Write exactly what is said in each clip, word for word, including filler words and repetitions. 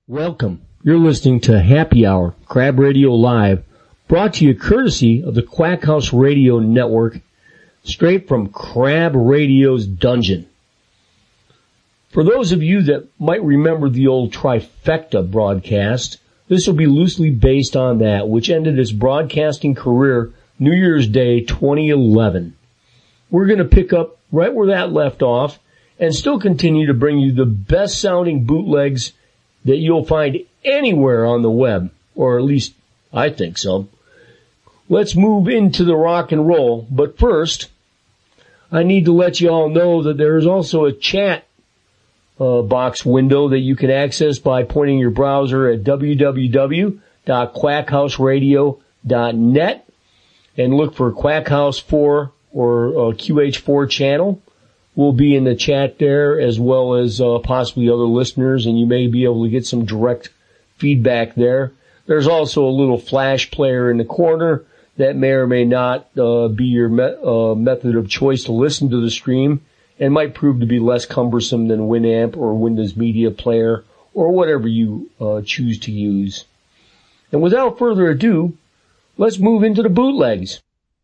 Welcome. You're listening to Happy Hour, Crab Radio Live, brought to you courtesy of the Quack House Radio Network, straight from Crab Radio's dungeon. For those of you that might remember the old Trifecta broadcast, this will be loosely based on that, which ended its broadcasting career New Year's Day twenty eleven. We're going to pick up right where that left off and still continue to bring you the best sounding bootlegs that you'll find anywhere on the web, or at least I think so. Let's move into the rock and roll, but first, I need to let you all know that there is also a chat uh, box window that you can access by pointing your browser at w w w dot quack house radio dot net and look for Quack House four or uh, Q H four channel. We'll be in the chat there, as well as uh, possibly other listeners, and you may be able to get some direct feedback there. There's also a little flash player in the corner that may or may not uh, be your me- uh, method of choice to listen to the stream, and might prove to be less cumbersome than Winamp or Windows Media Player or whatever you uh, choose to use. And without further ado, let's move into the bootlegs.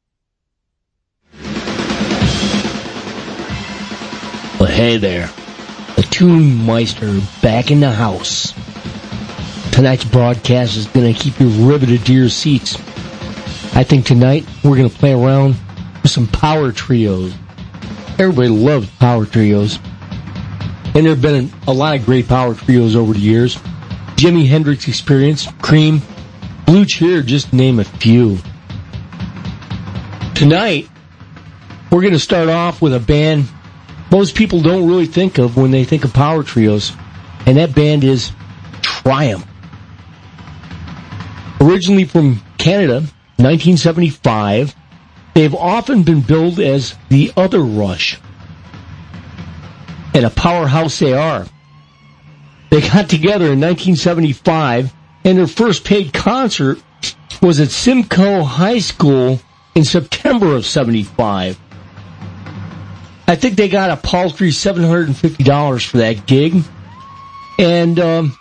Well, hey there, the Tune Meister back in the house. Tonight's broadcast is going to keep you riveted to your seats. I think tonight we're going to play around with some power trios. Everybody loves power trios. And there have been a lot of great power trios over the years. Jimi Hendrix Experience, Cream, Blue Cheer, just to name a few. Tonight, we're going to start off with a band most people don't really think of when they think of power trios, and that band is Triumph. Originally from Canada, nineteen seventy-five, they've often been billed as the Other Rush, and a powerhouse they are. They got together in nineteen seventy-five, and their first paid concert was at Simcoe High School in September of seventy-five. I think they got a paltry seven hundred fifty dollars for that gig. And um,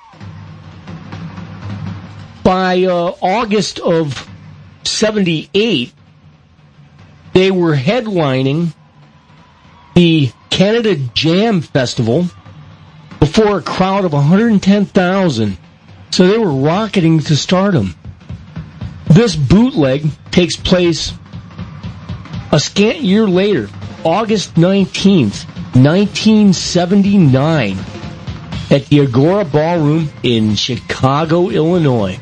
by uh, August of seventy-eight, they were headlining the Canada Jam Festival before a crowd of one hundred ten thousand. So they were rocketing to stardom. This bootleg takes place a scant year later, August nineteenth, nineteen seventy-nine, at the Agora Ballroom in Chicago, Illinois.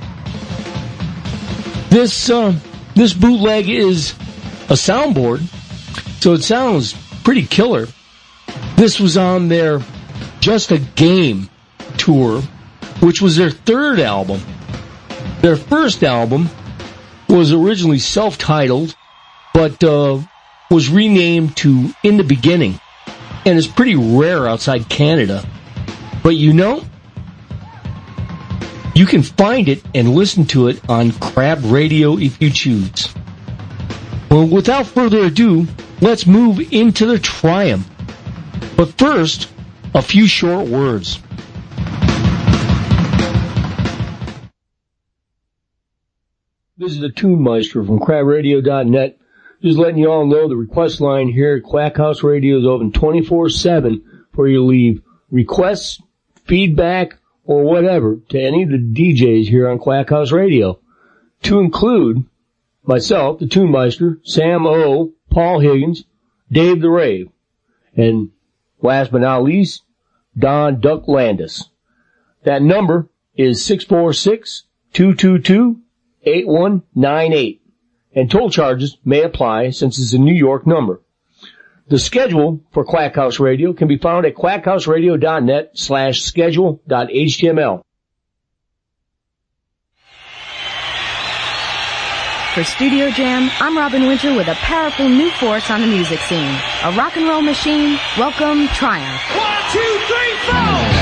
This uh, this bootleg is a soundboard, so it sounds pretty killer. This was on their Just a Game tour, which was their third album. Their first album was originally self-titled, but uh, was renamed to In the Beginning, and is pretty rare outside Canada. But you know, you can find it and listen to it on Crab Radio if you choose. Well, without further ado, let's move into the Triumph. But first, a few short words. This is the Tune Meister from crab radio dot net. Just letting you all know the request line here at Quack House Radio is open twenty-four seven for you to leave requests, feedback, or whatever to any of the D Js here on Quack House Radio, to include myself, the Tune Meister, Sam O, Paul Higgins, Dave the Rave, and last but not least, Don Duck Landis. That number is six four six, two two two, eight one nine eight. And toll charges may apply since it's a New York number. The schedule for Quack House Radio can be found at quack house radio dot net slash schedule dot h t m l. For Studio Jam, I'm Robin Winter with a powerful new force on the music scene. A rock and roll machine. Welcome, Triumph. One, two, three, four!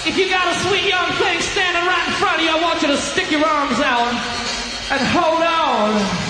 If you got a sweet young thing standing right in front of you, I want you to stick your arms out and hold on.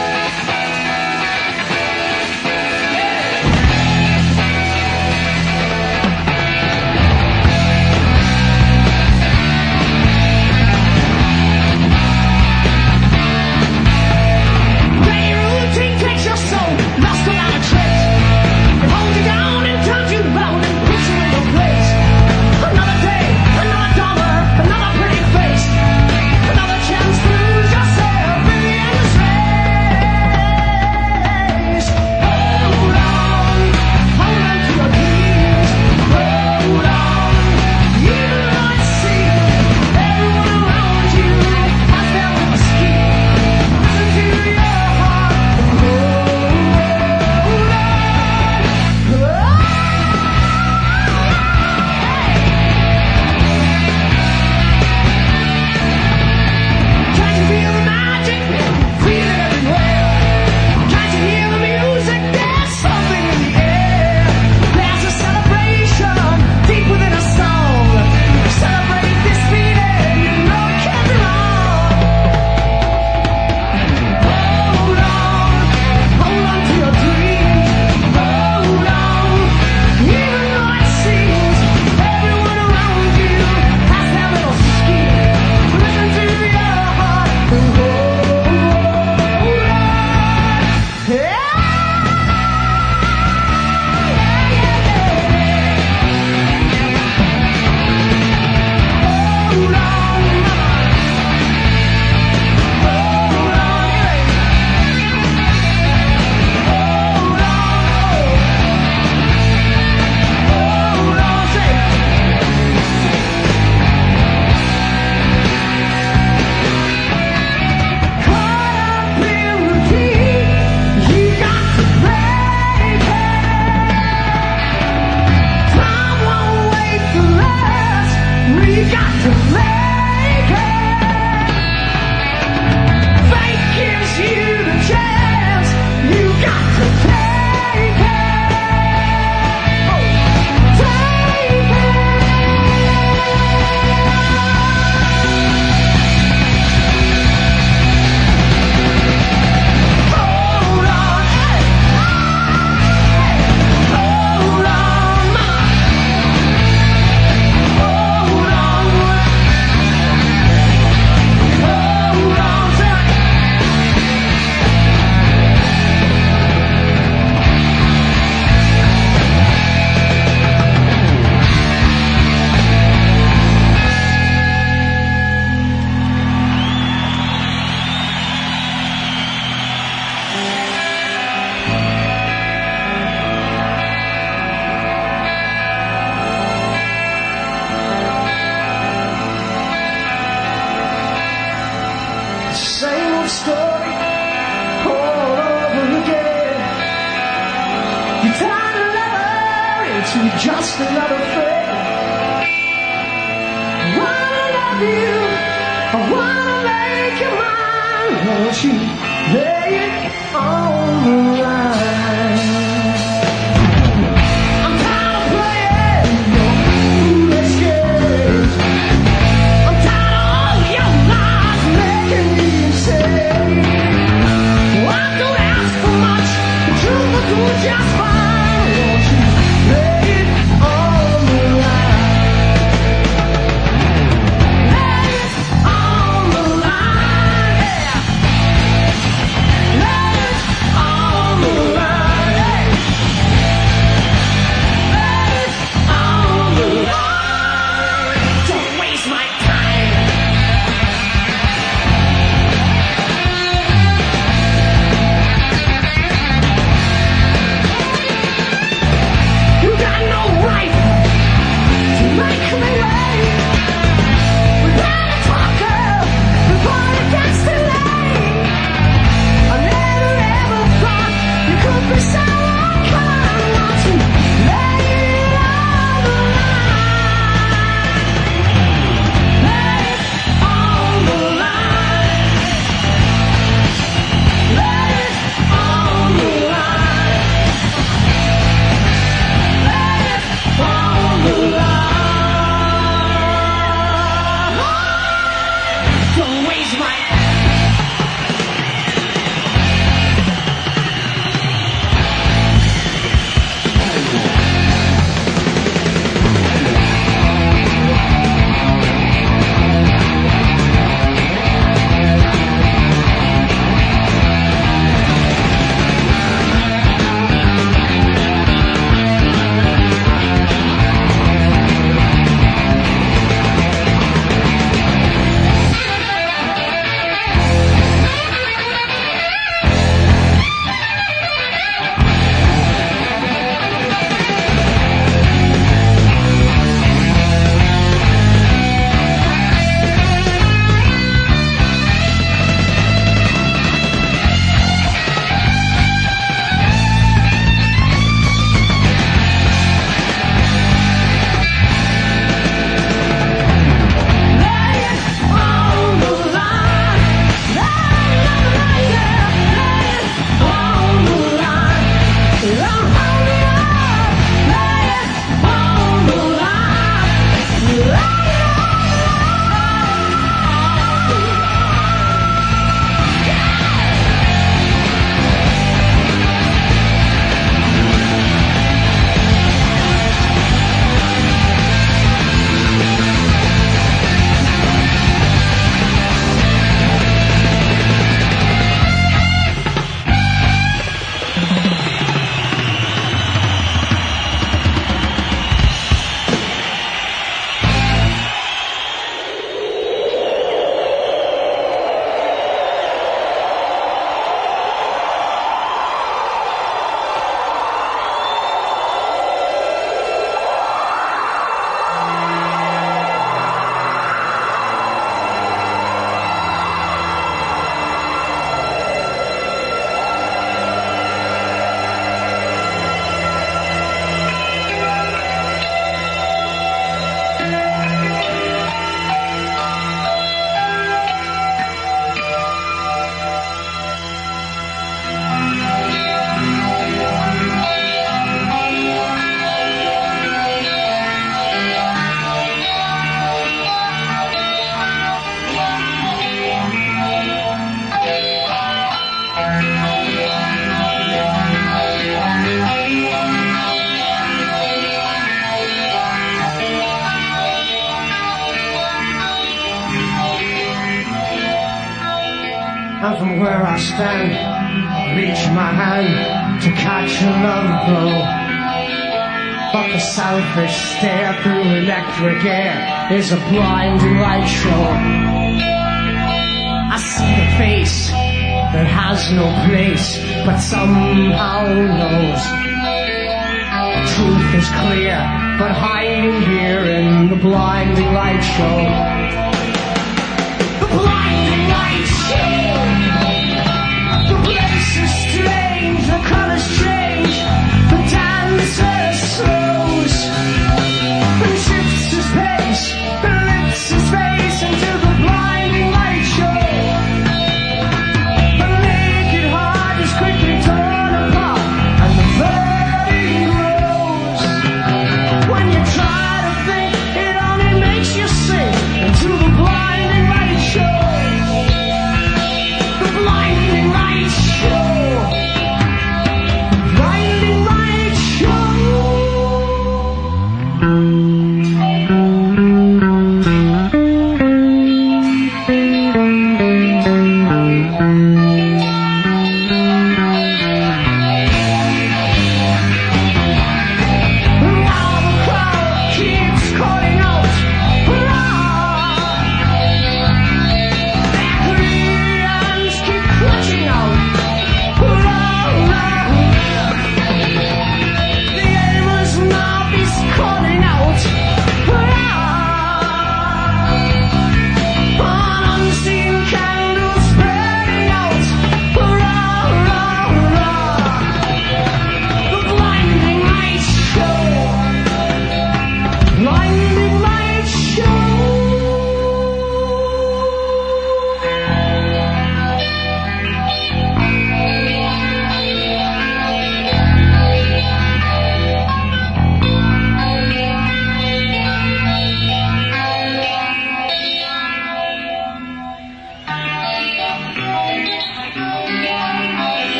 Just another friend. I wanna love you, I wanna make you mine. Won't you lay it on the line? I'm tired of playing your foolish games. I'm tired of all your lies making me insane. Well, I don't ask for much, the truth will do just fine. Won't you lay it on the line? Lay it on the line, yeah. And from where I stand, reach my hand to catch another blow. But the selfish stare through electric air is a blinding light show. I see the face that has no place, but somehow knows. Truth is clear, but hiding here in the blinding light show. The blinding light show. The place is strange, the colors change, the dancer slows and shifts his pace, and lifts his face into the blinding light show. The naked heart is quickly torn apart, and the burning grows. When you try to think, it only makes you sink into the blinding light show.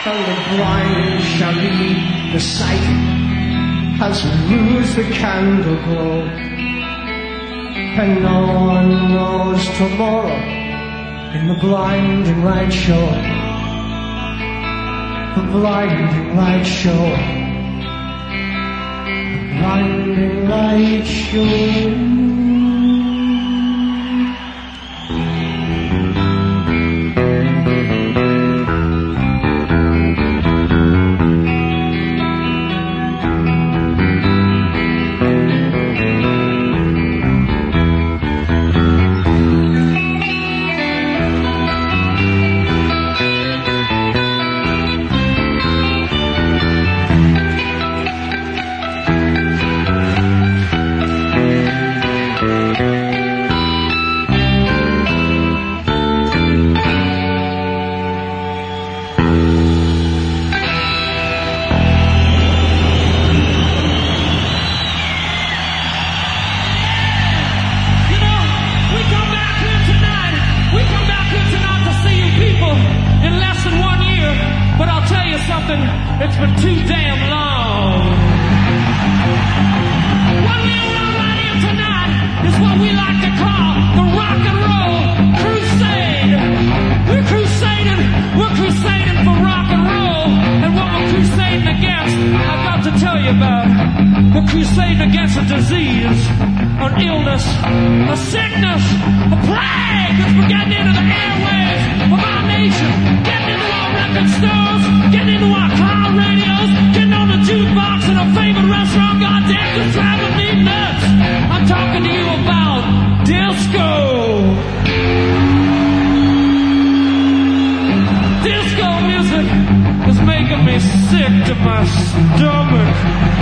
And the blind shall lead the sight as we lose the candle glow. And no one knows tomorrow in the blinding light show. The blinding light show. The blinding light show. It's been too damn long. What we are right here tonight is what we like to call the rock and roll crusade. We're crusading, we're crusading for rock and roll. And what we're crusading against, I've got to tell you about. We're crusading against a disease, an illness, a sickness, a plague that's been getting into the airwaves of our nation, getting into our record stores, getting into our car radios, getting on the jukebox in a favorite restaurant, goddamn, just driving me nuts. I'm talking to you about disco. Disco music is making me sick to my stomach.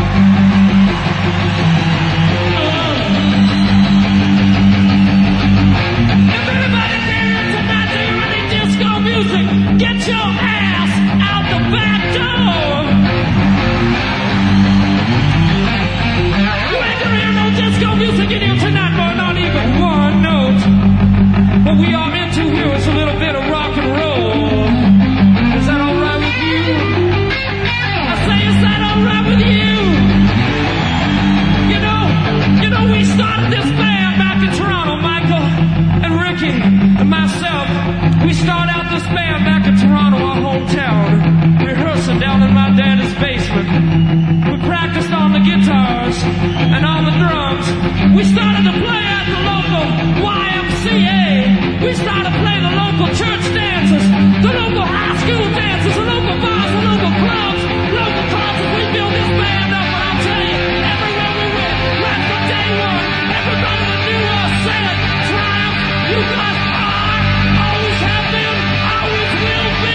If anybody's here tonight, do you really disco music? Get your ass out the back door. You ain't gonna hear no disco music in here tonight, boy, not even one note. What we are into here is a little bit of rock and roll. Is that alright with you? I say, is that alright with you? You know, you know, we started this band back in Toronto, Michael and Ricky and myself. We started out this band back in Toronto, our hometown, rehearsing down in my daddy's basement. We practiced on the guitars and on the drums. We started to play at the local Y M C A. We started playing the local church dances, the local high school dances, the local bars, the local clubs, local concerts. We built this band up, and I'll tell you, everywhere we went, right from day one, everybody that knew us said, Triumph, you guys are, always have been, always will be.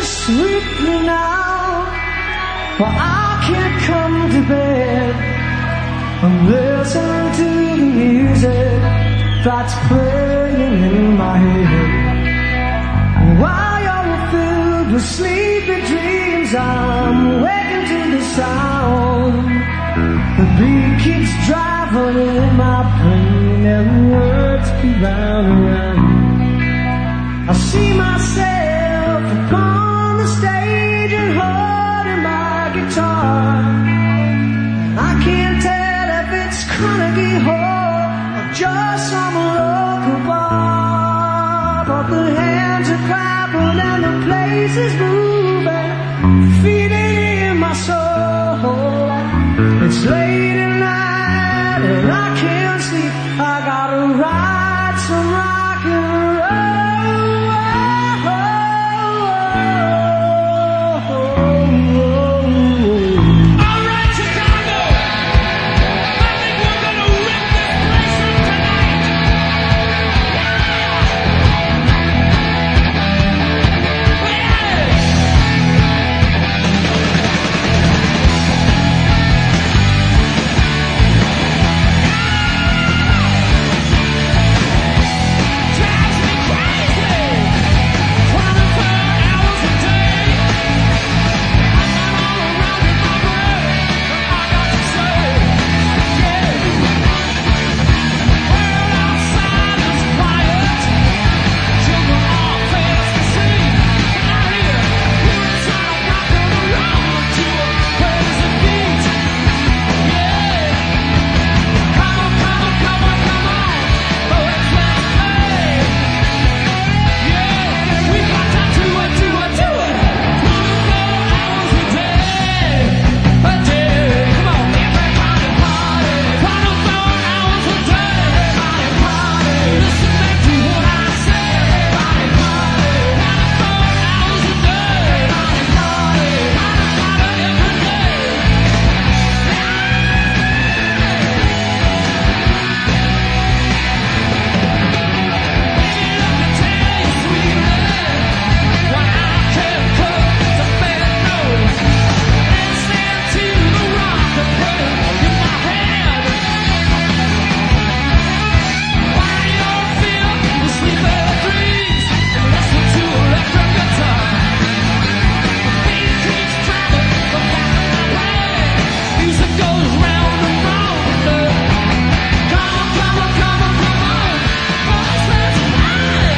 sleep now, for I can't come to bed and listen to the music that's playing in my head. And while you're filled with sleepy dreams, I'm waking to the sound. The beat keeps driving in my brain and words keep round and round. I see myself upon the stage and holding my guitar. I can't tell if it's Carnegie Hall or just some local bar, but the hands are clapping and the place is moving, feeding in my soul. It's late at night and I can't sleep. I gotta write some rock and roll. All right, Chicago. I think we're gonna rip this place up drives me crazy. twenty-four hours a day. I got all around in my brain, but I got to say, yeah. World outside is quiet. Children are fast asleep. And I hear you inside a rock and roll to a crazy beat. Yeah. Come on, come on, come on, come on. Boys, let's play. Yeah, we got to do it, do it, do it. twenty-four hours a day, a day. Come on, everybody party. twenty-four hours a day, everybody party. Listen back to what I say, everybody party. twenty-four hours a day, everybody party. Party, party every day. Music goes round and round. Come on, come on, come on, come on. Boys, let's play.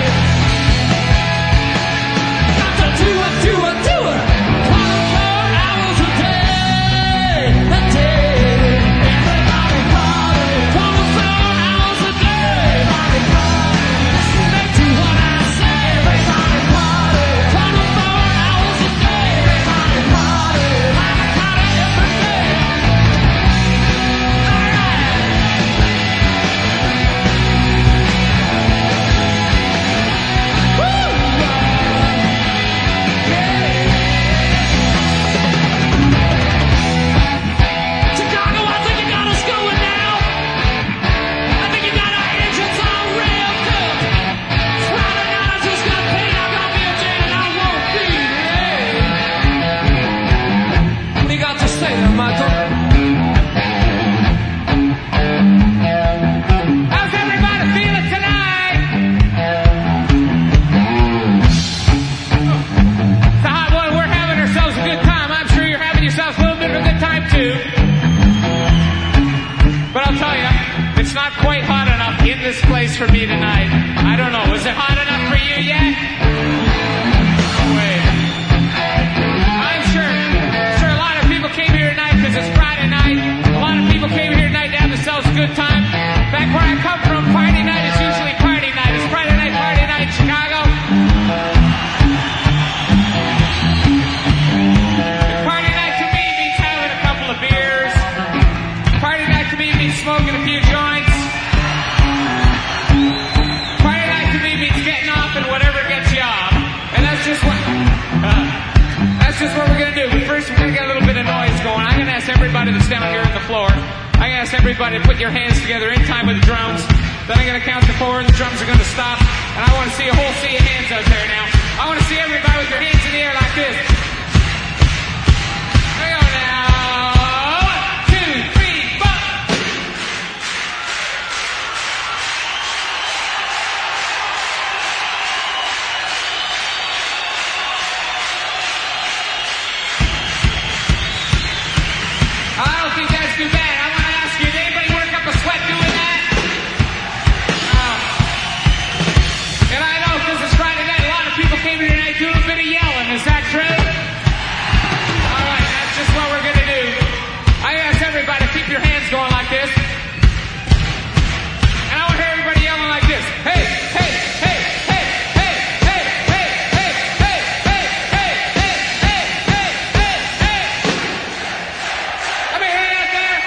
Got to do it, do it, do it. twenty-four hours a day, a day. Everybody party. twenty-four hours a day, everybody party. Listen back to what I say, everybody party. twenty-four hours a day, everybody party. Party, party every day. All right. Woo! Chicago, I think you got us going now. I think you got our engines on real good. It's Friday night, I just got paid. I got me a gin and I won't be late. What do you got to say there, Michael? How's everybody feeling tonight? It's a hot one. We're having ourselves a good time. I'm sure you're having yourselves a little bit of a good time too. But I'll tell you, it's not quite hot enough in this place for me tonight. I don't know. Is it hot enough for you yet? Wait. I'm sure, sure a lot of people came here tonight because it's Friday night. A lot of people came here tonight to have themselves a good time. Back where I come from, party night is usually party night. It's Friday night, party night in Chicago. Party night to me means having a couple of beers. Party night to me means smoking a few joints. Party night to me means getting off and whatever gets you off. And that's just what, uh, that's just what we're gonna do. But first we're gonna get a little bit of noise going. I'm gonna ask everybody that's down here on the floor. I'm gonna ask everybody to put your hands together in time with the drums. Then I'm gonna count to four and the drums are gonna stop. And I wanna see a whole sea of hands out there now. I wanna see everybody with your hands in the air like this. bit of yelling. Is that true? All right, that's just what we're going to do. I ask everybody to keep your hands going like this. And I want to hear everybody yelling like this. Hey, hey, hey, hey, hey, hey, hey, hey, hey, hey, hey, hey, hey, hey, hey, hey. Let me hear that there.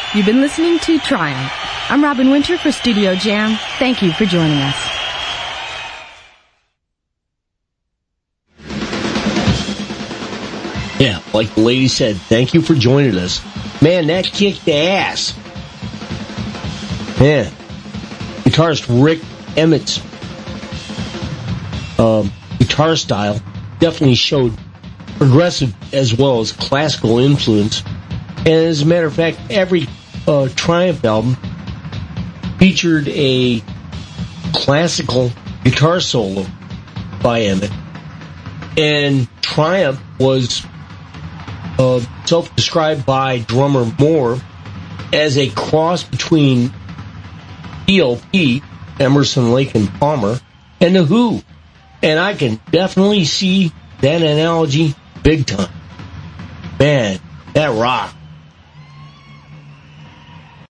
You've been listening to Triumph. I'm Robin Winter for Studio Jam. Thank you for joining us. Yeah, like the lady said, thank you for joining us. Man, that kicked ass. Man, guitarist Rick Emmett's um, guitar style definitely showed progressive as well as classical influence. And as a matter of fact, every uh, Triumph album featured a classical guitar solo by Emmett. And Triumph was uh, self-described by drummer Moore as a cross between E L P, Emerson, Lake and Palmer, and The Who. And I can definitely see that analogy big time. Man, that rock.